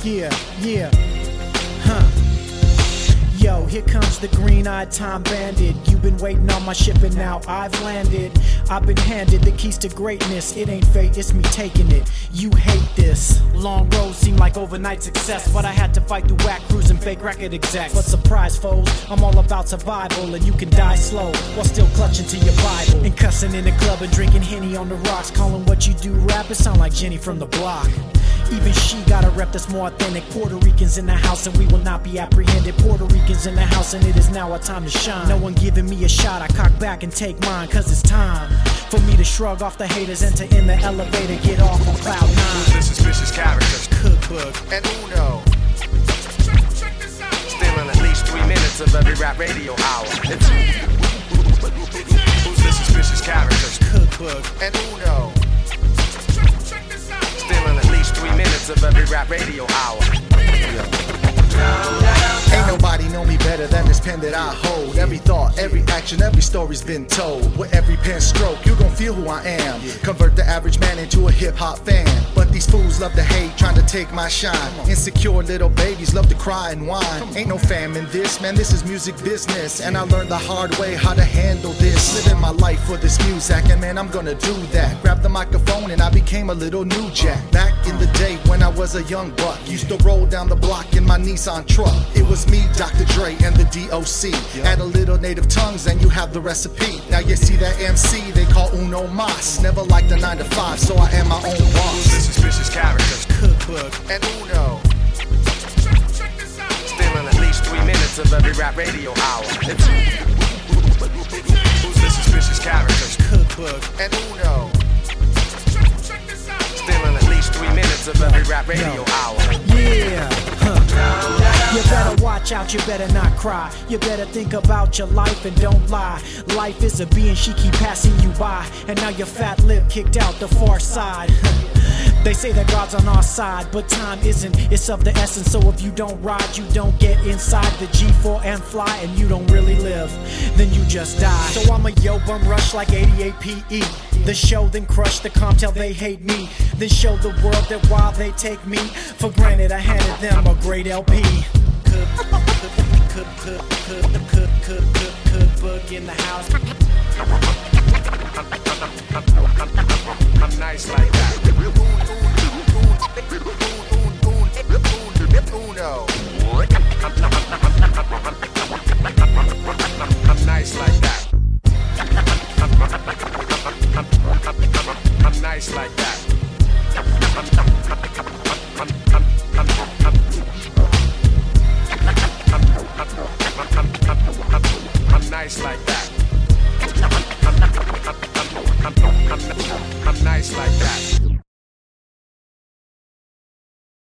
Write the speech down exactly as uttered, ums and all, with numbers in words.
Yeah, yeah, huh. Yo, here comes the green-eyed time bandit. You've been waiting on my ship and now I've landed. I've been handed the keys to greatness. It ain't fate, it's me taking it. You hate this. Long roads seem like overnight success, but I had to fight through whack crews and fake record execs. But surprise, foes, I'm all about survival, and you can die slow while still clutching to your Bible. And cussing in the club and drinking Henny on the rocks. Calling what you do rap, it sound like Jenny from the block. Even she got a rep that's more authentic. Puerto Ricans in the house and we will not be apprehended. Puerto Ricans in the house and it is now our time to shine. No one giving me a shot, I cock back and take mine. Cause it's time for me to shrug off the haters. Enter in the elevator, get off on cloud nine. Who's the suspicious characters? Cookbook and Uno. Stealing at least three minutes of every rap radio hour. It's who's the suspicious characters? Cookbook and Uno. Stealing at least three minutes of every rap radio hour. Ain't nobody know me better than this pen that I hold. Every thought, every action, every story's been told. With every pen stroke, you gon' feel who I am. Convert the average man into a hip-hop fan. But these fools love to hate, trying to take my shine. Insecure little babies love to cry and whine. Ain't no fam in this, man, this is music business. And I learned the hard way how to handle this. Living my life for this music, and man, I'm gonna do that. Grab the microphone and I became a little new jack. Back in the day when I was a young buck, used to roll down the block in my Nissan truck. It was me, Doctor Dre, and the D O C. Add a little native tongues and you have the recipe. Now you see that M C they call Uno Mas. Never liked the nine to five, so I am my own boss. The suspicious characters? Cookbook and Uno. Stealing at least three minutes of every rap radio hour. It's who's the suspicious characters? Cookbook and Uno. Stealing at least three minutes of every rap radio hour. Yeah, huh. You better watch out, you better not cry. You better think about your life and don't lie. Life is a bee and she keep passing you by. And now your fat lip kicked out the far side. They say that God's on our side, but time isn't, it's of the essence. So if you don't ride, you don't get inside the G four and fly, and you don't really live, then you just die. So I'm a yo bum rush like eighty-eight P E. The show then crush the comp till they hate me. Then show the world that while they take me for granted, I handed them a great L P. Cookbook in the house. I'm nice like that. Uno. I'm nice like that. I'm nice like that. I'm nice like that. I'm nice like that.